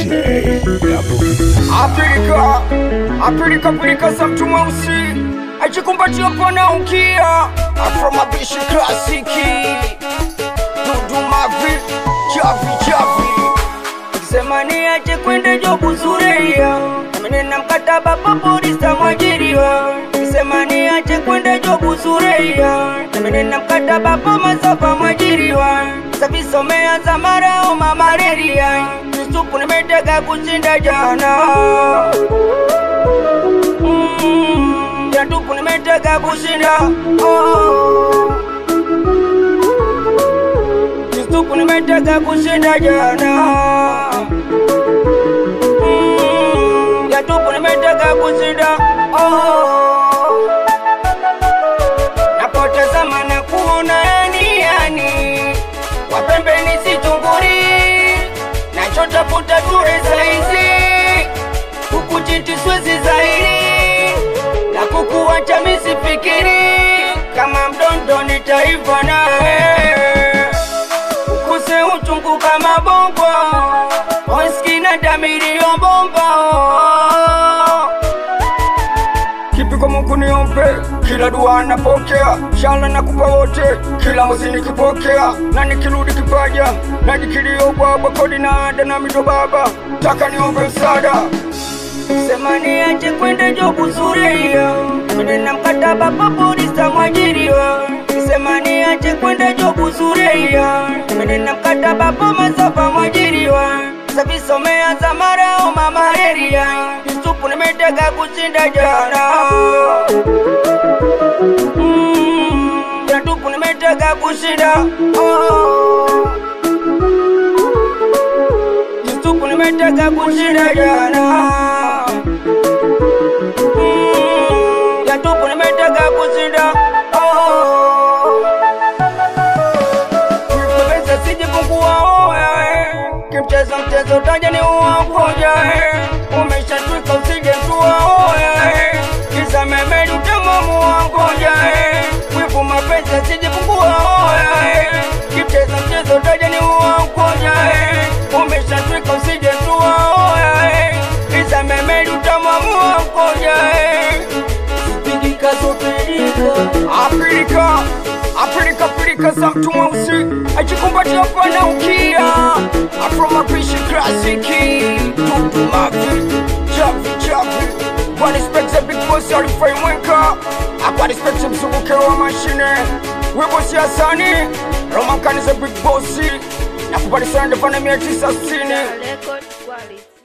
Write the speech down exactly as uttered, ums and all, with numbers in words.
Afrika, Afrika, Afrika za mtu mweusi ajikumbatia pana ukia Afro mabishi klasiki Dudu mavi, chavi chavi Semani aje kwende jobu zureya Menena mkataba paporista mwajiriwa Semani aje kwende jobu zureya Menena mkataba pa mazapa mwajiriwa Sabiso meanza marao mamareria Nisupu nimetega kushinda jana mm, Jatupu nimetega kushinda oh. Nisupu nimetega kushinda jana mm, Jatupu nimetega kushinda oh. Napotazama na kuona yani yani Wapembeni sichunguri Nachotafuta ture saizi Kukujiti swezi zairi Na kukuwacha misifikiri Kama mdondo nitaiva nae Ukuse uchungu kama bongo Oiski na damiri yobomba Kipi kwa Mungu niombe Kila dua napokea Shala na kupa wote Kila mwezi nikipokea Na nikirudi kipaja Na jikilio baba kodi na ada na mito baba Taka niombe msada Semani aje kwende jobu zureya Menena mkataba paporista mwajiriwa Semani aje kwende jobu zureya Menena mkataba pa mazapa mwajiriwa Sabiso meanza marao mamareria Nisupu nimetega kushinda jana mm, Jatupu nimetega kushinda oh. Nisupu nimetega kushinda jana mm, Jatupu nimetega kushinda oh. Kupesa sijipungua oe Kimchezo mchezo taja ni uwakoja Umesha tuika usije tuwa oe Kisa memeli utemamu wangoja Wifu mapesa sijipungua oe Kimchezo mchezo taja ni uwakoja Umesha tuika usije tuwa oe Kisa memeli utemamu wangoja Pigika sopirika Afrika Afrika, Afrika za mtu mweusi ajikumbatia pana ukia Afro mabishi klasiki Dudu mavi, chavi chavi Kwa respect big boss ya rifai mwenka Kwa respect msubuke wa mashine Webo siyasani Roma mkanize big bossi Na kupari sana defana mia tisa sini